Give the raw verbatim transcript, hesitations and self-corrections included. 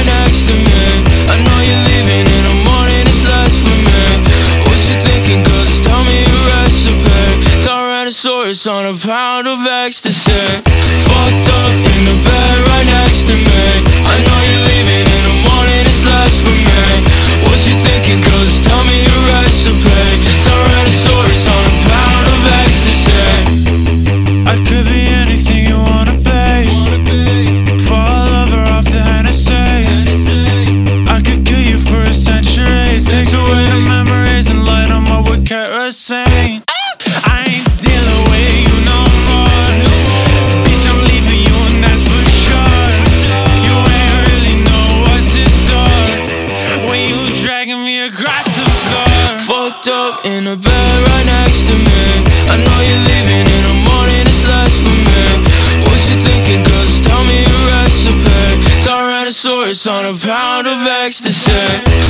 right next to me. I know you're leaving in the morning, it's less for me. What you thinking, cause tell me your recipe. Tyrannosaurus on a pound of ecstasy. Fucked up in the bed right next to me. I know you're leaving in the morning, it's less for me. What you thinking, cause tell me your recipe. Tyrannosaurus on a pound of ecstasy. I could be anything you wanna be. Fall over off the Hennessy. I could kill you for a century. Take away the memories and light them up with kerosene. I ain't dealing with you no more. Bitch, I'm leaving you and that's for sure. You ain't really know what's in store when you dragging me across the floor. Fucked up in the bed right next to me. I know you're leaving in the morning, it's less for me. What you thinking, cause tell me your recipe. Tyrannosaurus on a pound of ecstasy.